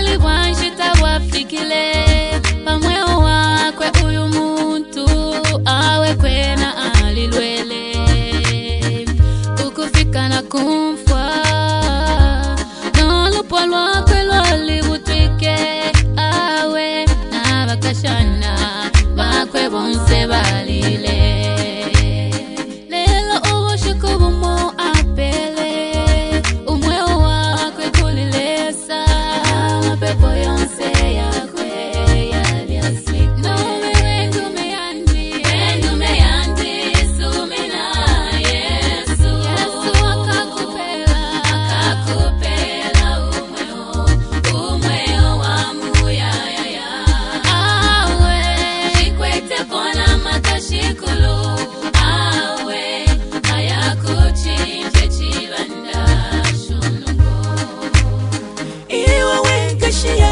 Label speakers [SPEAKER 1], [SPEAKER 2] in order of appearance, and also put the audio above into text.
[SPEAKER 1] Wali wanjita wafikile pamweo wakwe uyu muntu awe kwena alilwele ukufika na kumfwa nolupo lwakwe lwalibutike awe na bakashana bakwe bonse balile lelo ubushiku bumo apele umweo wakwe kulilesa mapepo yonse yakwe yalyasi nome wendume yandi sumina Yesu akakupela umweo wa muyaya awe ikwete kona matashikulu awe ayakuchinje chibanda shunungo
[SPEAKER 2] Iwe wenkashia